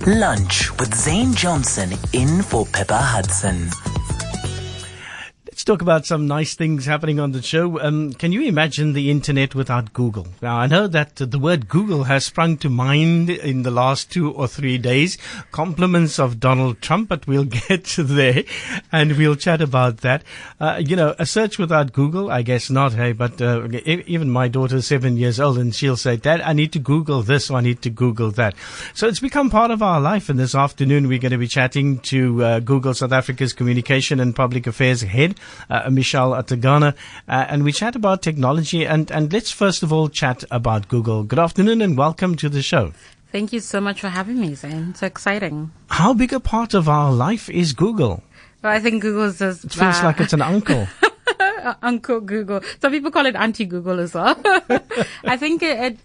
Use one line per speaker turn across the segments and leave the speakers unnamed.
Lunch with Zane Johnson in for Pippa Hudson.
Let's talk about some nice things happening on the show. Can you imagine the internet without Google? Now, I know that the word Google has sprung to mind in the last 2 or 3 days. Compliments of Donald Trump, but we'll get there and we'll chat about that. A search without Google, I guess not, hey, but even my daughter's 7 years old and she'll say, Dad, I need to Google this or I need to Google that. So it's become part of our life. And this afternoon, we're going to be chatting to Google South Africa's Communication and Public Affairs Head, Michelle Atagana, and we chat about technology and let's first of all chat about Google. Good afternoon and welcome to the show.
Thank you so much for having me, Zane. It's exciting.
How big a part of our life is Google?
Well, I think Google is just...
It feels like it's an uncle.
Uncle Google. Some people call it Auntie Google as well. I think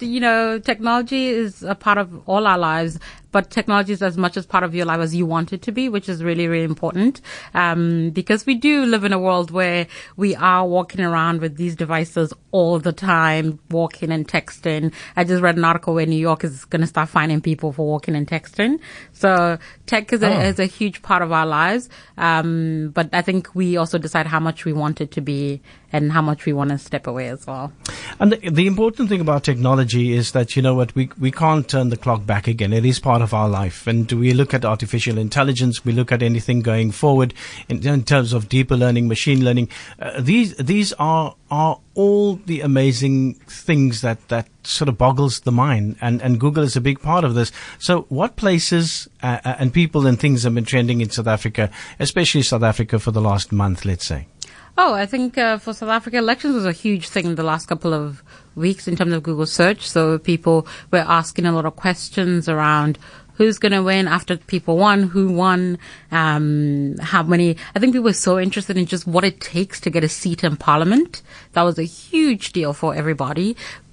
technology is a part of all our lives, but technology is as much as part of your life as you want it to be, which is really, really important. Because we do live in a world where we are walking around with these devices all the time, walking and texting. I just read an article where New York is going to start fining people for walking and texting. So tech is a huge part of our lives. But I think we also decide how much we want it to be and how much we want to step away as well.
And the important thing about technology is that, you know what, we can't turn the clock back again. It is part of our life. And we look at artificial intelligence, we look at anything going forward in terms of deeper learning, machine learning. These are all the amazing things that sort of boggles the mind. And Google is a big part of this. So what places and people and things have been trending in South Africa, especially South Africa for the last month, let's say?
Oh, I think for South Africa, elections was a huge thing in the last couple of weeks in terms of Google search. So people were asking a lot of questions around who's going to win after people won, who won, how many. I think people were so interested in just what it takes to get a seat in parliament. That was a huge deal for everybody.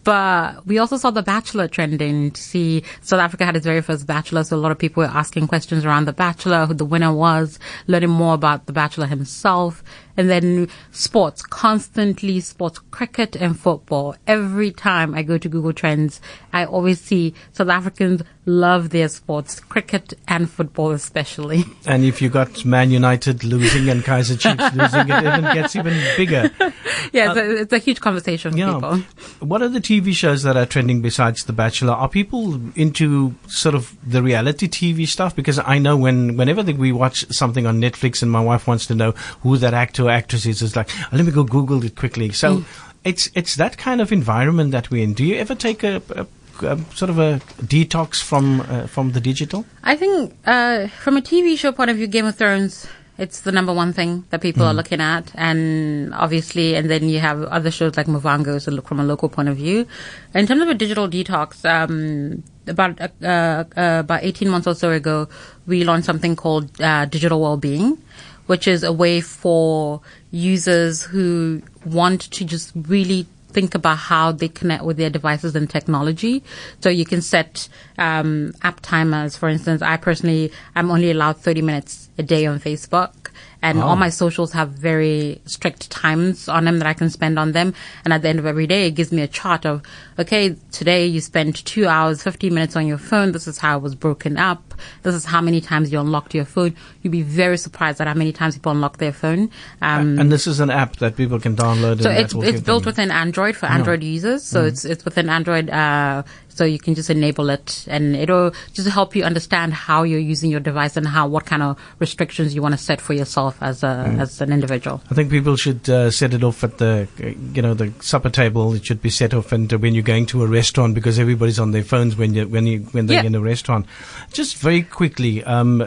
But we also saw The Bachelor trending to see South Africa had its very first Bachelor. So a lot of people were asking questions around The Bachelor, who the winner was, learning more about The Bachelor himself. And then sports, constantly sports, cricket and football. Every time I go to Google Trends, I always see South Africans love their sports, cricket and football especially.
And if you got Man United losing and Kaizer Chiefs losing, it even gets even bigger.
Yeah, it's a huge conversation for people.
What are the TV shows that are trending besides The Bachelor? Are people into sort of the reality TV stuff? Because I know whenever we watch something on Netflix and my wife wants to know who that actor or actress is, it's like, let me go Google it quickly. So it's that kind of environment that we're in. Do you ever take a sort of a detox from the digital?
I think from a TV show point of view, Game of Thrones, it's the number one thing that people are looking at. And obviously, and then you have other shows like Muvhango, so look from a local point of view. In terms of a digital detox, about 18 months or so ago, we launched something called Digital Wellbeing, which is a way for users who want to just really think about how they connect with their devices and technology. So you can set app timers. For instance, I'm only allowed 30 minutes a day on Facebook. And all my socials have very strict times on them that I can spend on them. And at the end of every day, it gives me a chart of, okay, today you spent 2 hours, 15 minutes on your phone. This is how it was broken up. This is how many times you unlocked your phone. You'd be very surprised at how many times people unlock their phone.
And this is an app that people can download.
So it's built within Android for Android users. So it's within Android. So you can just enable it and it'll just help you understand how you're using your device and what kind of restrictions you want to set for yourself as an individual.
I think people should set it off at the supper table. It should be set off and when you're going to a restaurant, because everybody's on their phones when they're in a restaurant. Just very quickly,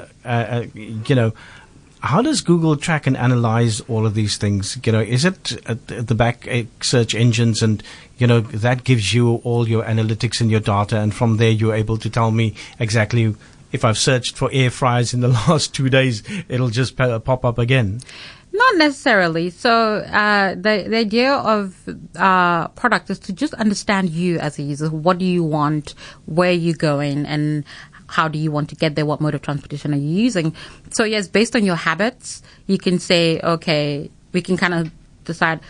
how does Google track and analyze all of these things? Is it at the back search engines and, that gives you all your analytics and your data, and from there you're able to tell me exactly if I've searched for air fryers in the last 2 days, it'll just pop up again?
Not necessarily. So the idea of product is to just understand you as a user. What do you want? Where are you going? And how do you want to get there? What mode of transportation are you using? So yes, based on your habits, you can say, okay, we can kind of decide.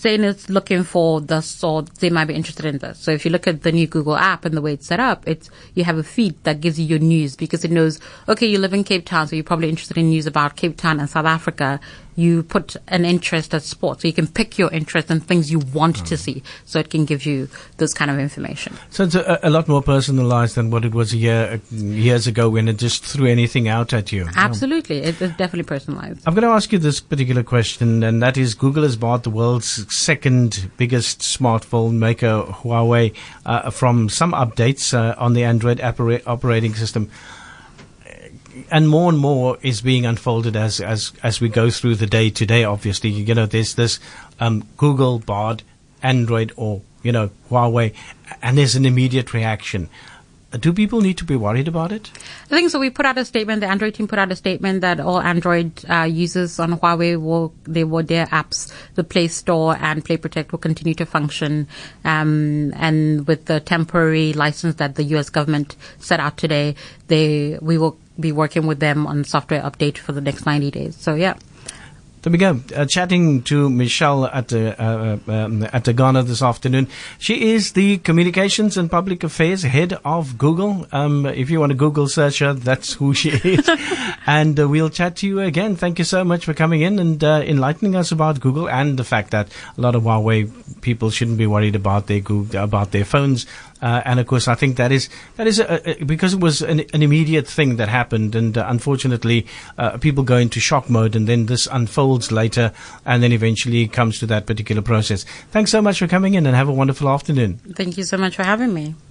saying it's looking for this or they might be interested in this. So if you look at the new Google app and the way it's set up, you have a feed that gives you your news because it knows, okay, you live in Cape Town, so you're probably interested in news about Cape Town and South Africa. You put an interest at sports, so you can pick your interest and things you want to see, so it can give you this kind of information.
So it's a lot more personalized than what it was years ago when it just threw anything out at you.
Absolutely. It's definitely personalized.
I'm going to ask you this particular question, and that is Google has bought the world's second biggest smartphone maker, Huawei, from some updates on the Android operating system. And more is being unfolded as we go through the day today. Obviously, there's this Google bought Android or Huawei, and there's an immediate reaction. Do people need to be worried about it?
I think so. We put out a statement. The Android team put out a statement that all Android users on Huawei their apps, the Play Store and Play Protect will continue to function. And with the temporary license that the U.S. government set out today, we will be working with them on software update for the next 90 days. So, yeah.
There we go. Chatting to Michelle at the Ghana this afternoon. She is the Communications and Public Affairs Head of Google. If you want to Google search her, that's who she is. And we'll chat to you again. Thank you so much for coming in and enlightening us about Google and the fact that a lot of Huawei people shouldn't be worried about their phones. And of course, I think that is because it was an immediate thing that happened, and unfortunately, people go into shock mode, and then this unfolds later, and then eventually comes to that particular process. Thanks so much for coming in, and have a wonderful afternoon.
Thank you so much for having me.